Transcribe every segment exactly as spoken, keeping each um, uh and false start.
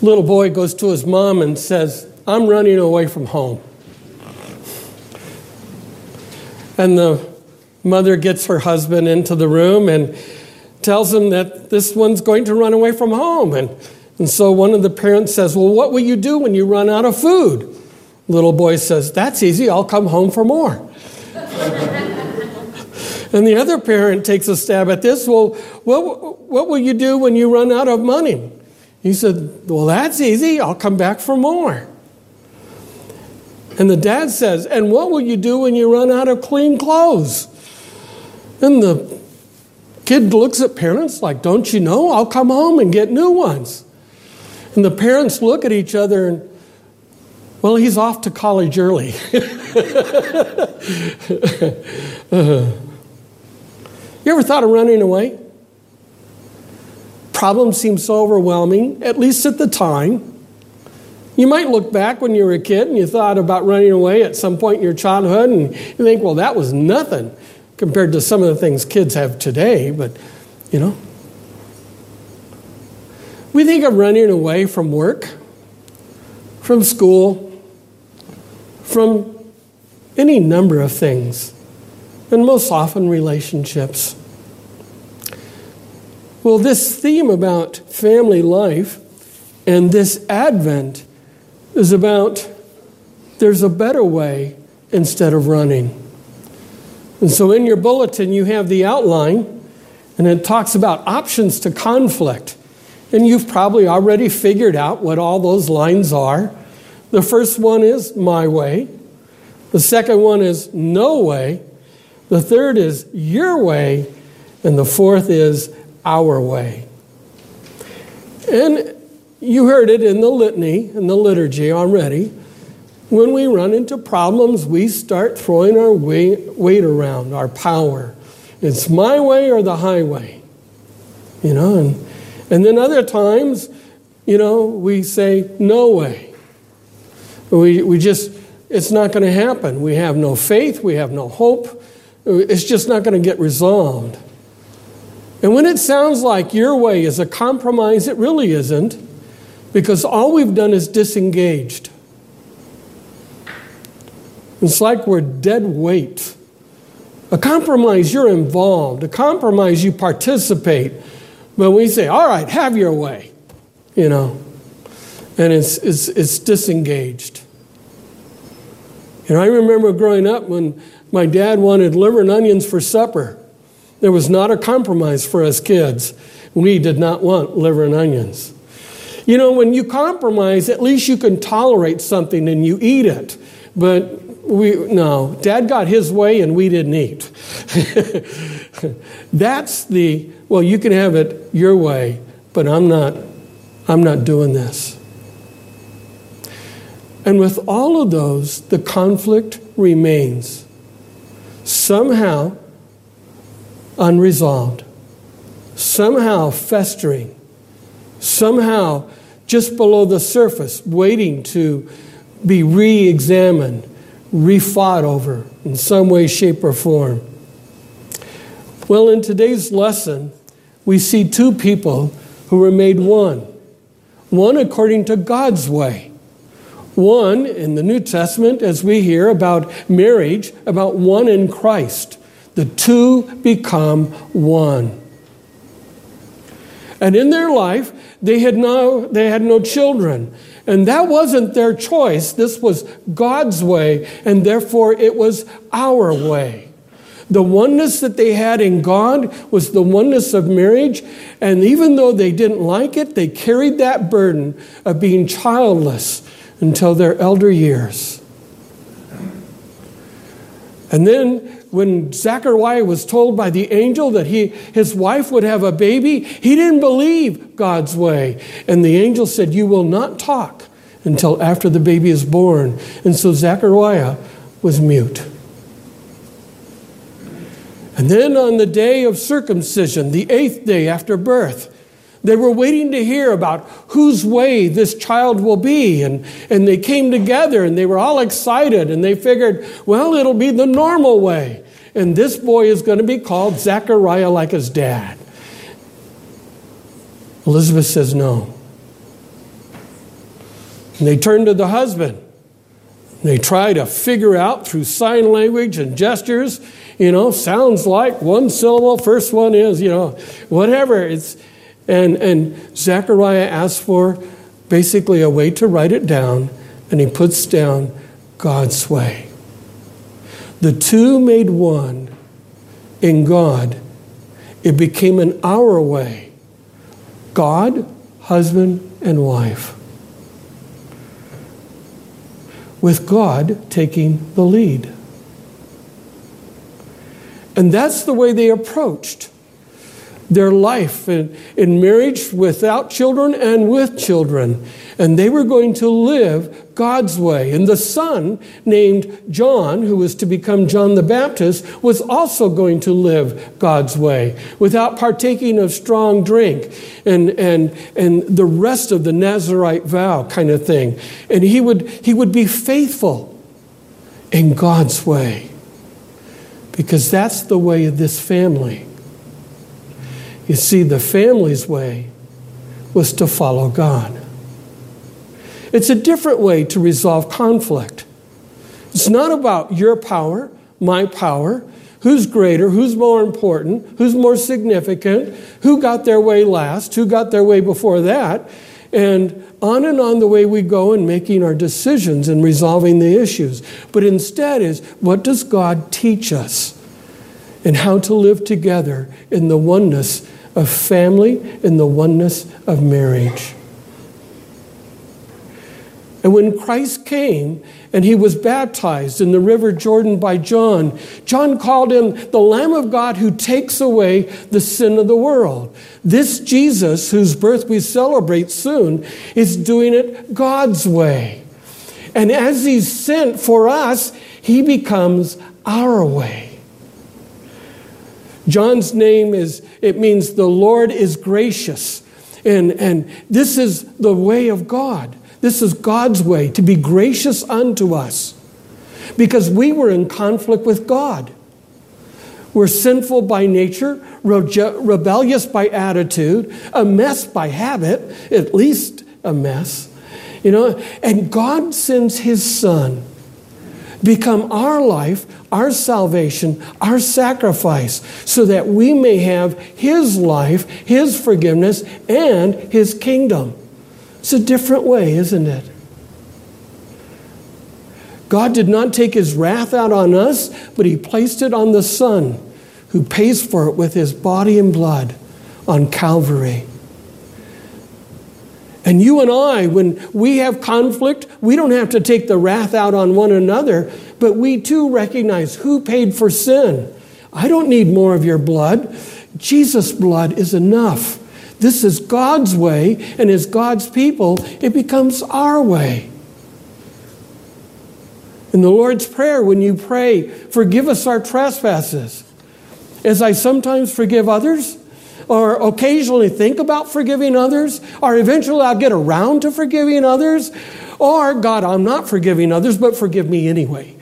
Little boy goes to his mom and says, I'm running away from home. And the mother gets her husband into the room and tells him that this one's going to run away from home. And, and so one of the parents says, well, what will you do when you run out of food? Little boy says, that's easy, I'll come home for more. And the other parent takes a stab at this, well, what, what will you do when you run out of money? He said, well, that's easy, I'll come back for more. And the dad says, and what will you do when you run out of clean clothes? And the kid looks at parents like, don't you know, I'll come home and get new ones. And the parents look at each other and, well, he's off to college early. uh, you ever thought of running away? Problems seem so overwhelming, at least at the time. You might look back when you were a kid and you thought about running away at some point in your childhood and you think, well, that was nothing compared to some of the things kids have today, but, you know. We think of running away from work, from school, from any number of things, and most often relationships. Well, this theme about family life and this Advent is about there's a better way instead of running. And so in your bulletin, you have the outline, and it talks about options to conflict. And you've probably already figured out what all those lines are. The first one is my way. The second one is no way. The third is your way. And the fourth is our way. And you heard it in the litany, in the liturgy already. When we run into problems, we start throwing our weight, weight around, our power. It's my way or the highway. You know, and, and then other times, you know, we say, no way. We, we just, it's not going to happen. We have no faith. We have no hope. It's just not going to get resolved. And when it sounds like your way is a compromise, it really isn't, because all we've done is disengaged. It's like we're dead weight. A compromise, you're involved. A compromise, you participate. But we say, all right, have your way, you know. And it's it's it's disengaged. You know, I remember growing up when my dad wanted liver and onions for supper. There was not a compromise for us kids. We did not want liver and onions. You know, when you compromise, at least you can tolerate something and you eat it. But we, no, Dad got his way and we didn't eat. That's the, well, you can have it your way, but I'm not, I'm not doing this. And with all of those, the conflict remains. Somehow unresolved. Somehow festering. Somehow just below the surface, waiting to be re-examined, re-fought over in some way, shape, or form. Well, in today's lesson, we see two people who were made one. One according to God's way. One in the New Testament, as we hear about marriage, about one in Christ. The two become one. And in their life, they had no, they had no children. And that wasn't their choice. This was God's way, and therefore it was our way. The oneness that they had in God was the oneness of marriage, and even though they didn't like it, they carried that burden of being childless until their elder years. And then when Zechariah was told by the angel that he, his wife would have a baby, he didn't believe God's way. And the angel said, you will not talk until after the baby is born. And so Zechariah was mute. And then on the day of circumcision, the eighth day after birth, they were waiting to hear about whose way this child will be. And, and they came together and they were all excited. And they figured, well, it'll be the normal way. And this boy is going to be called Zechariah like his dad. Elizabeth says no. And they turn to the husband. They try to figure out through sign language and gestures, you know, sounds like one syllable. First one is, you know, whatever. It's and and Zechariah asks for basically a way to write it down, and he puts down God's way. The two made one in God. It became an our way. God, husband, and wife. With God taking the lead. And that's the way they approached their life in, in marriage without children and with children. And they were going to live God's way. And the son named John, who was to become John the Baptist, was also going to live God's way without partaking of strong drink and, and, and the rest of the Nazirite vow kind of thing. And he would, he would be faithful in God's way, because that's the way of this family. You see, the family's way was to follow God. It's a different way to resolve conflict. It's not about your power, my power, who's greater, who's more important, who's more significant, who got their way last, who got their way before that, and on and on the way we go in making our decisions and resolving the issues. But instead is, what does God teach us and how to live together in the oneness of family, in the oneness of marriage? And when Christ came and he was baptized in the river Jordan by John, John called him the Lamb of God who takes away the sin of the world. This Jesus, whose birth we celebrate soon, is doing it God's way. And as he's sent for us, he becomes our way. John's name is, it means the Lord is gracious. And, and this is the way of God. This is God's way, to be gracious unto us. Because we were in conflict with God. We're sinful by nature, rebellious by attitude, a mess by habit, at least a mess. You know, and God sends his Son, become our life, our salvation, our sacrifice, so that we may have his life, his forgiveness, and his kingdom. It's a different way, isn't it? God did not take his wrath out on us, but he placed it on the Son, who pays for it with his body and blood on Calvary. And you and I, when we have conflict, we don't have to take the wrath out on one another, but we too recognize who paid for sin. I don't need more of your blood. Jesus' blood is enough. This is God's way, and as God's people, it becomes our way. In the Lord's Prayer, when you pray, forgive us our trespasses, as I sometimes forgive others, or occasionally think about forgiving others, or eventually I'll get around to forgiving others, or God, I'm not forgiving others, but forgive me anyway.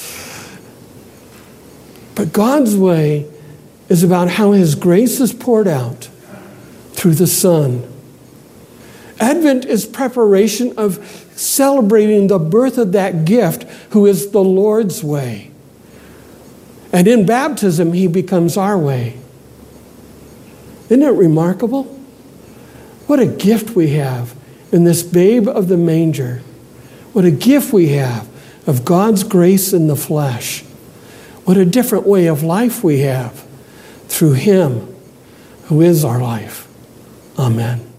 But God's way is about how his grace is poured out through the Son. Advent is preparation of celebrating the birth of that gift who is the Lord's way. And in baptism, he becomes our way. Isn't it remarkable? What a gift we have in this babe of the manger. What a gift we have of God's grace in the flesh. What a different way of life we have through him who is our life. Amen.